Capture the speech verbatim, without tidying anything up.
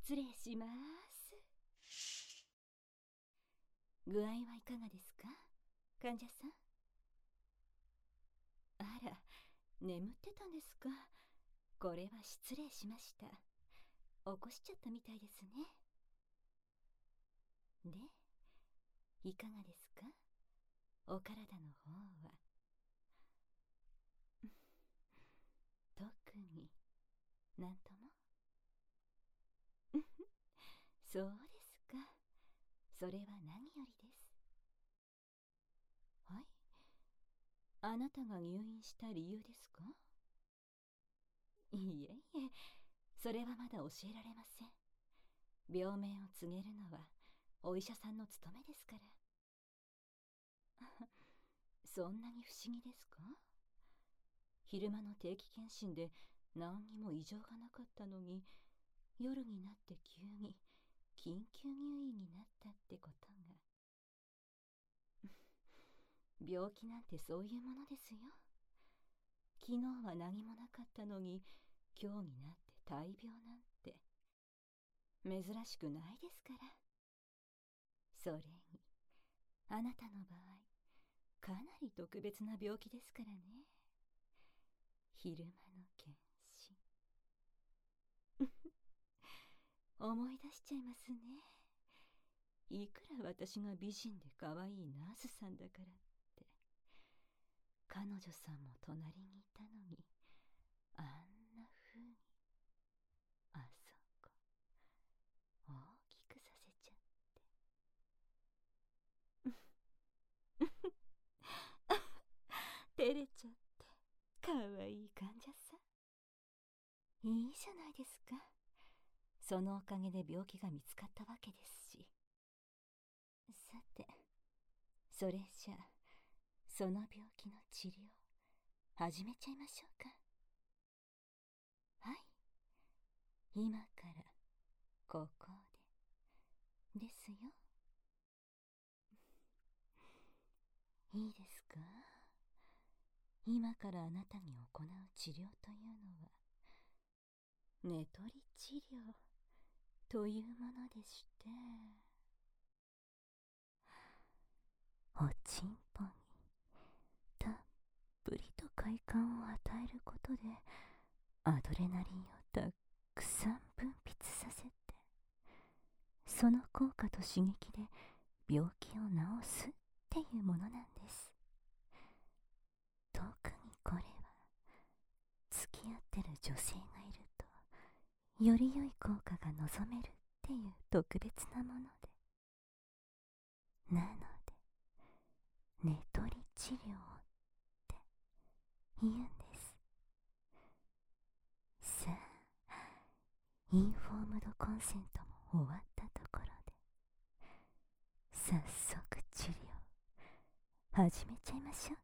失礼します。具合はいかがですか、患者さん。あら、眠ってたんですか。これは失礼しました。起こしちゃったみたいですね。で、いかがですか、お体の方は。特になんとも。そうですか。それは何よりです。はい。あなたが入院した理由ですか。いえいえ、それはまだ教えられません。病名を告げるのはお医者さんの務めですから。そんなに不思議ですか。昼間の定期検診で何にも異常がなかったのに、夜になって急に緊急入院になったってことが。病気なんてそういうものですよ。昨日は何もなかったのに今日になって大病なんて珍しくないですから。それにあなたの場合、かなり特別な病気ですからね。昼間の検診。思い出しちゃいますね。いくら私が美人で可愛いナースさんだからって。彼女さんも隣にいたのに、あんな風にあそこ大きくさせちゃって。照れちゃって可愛い患者さん。いいじゃないですか。そのおかげで病気が見つかったわけですし。さて、それじゃあその病気の治療始めちゃいましょうか。はい、今からここでですよ。いいですか。今からあなたに行う治療というのは寝取り治療というものでして、おちんぽにたっぷりと快感を与えることでアドレナリンをたくさん分泌させて、その効果と刺激で病気を治すっていうものなんです。特にこれは付き合ってる女性がいるとより良い効果が望めるっていう特別なもので、なので寝取り治療って言うんです。さあ、インフォームドコンセントも終わったところで、早速治療始めちゃいましょう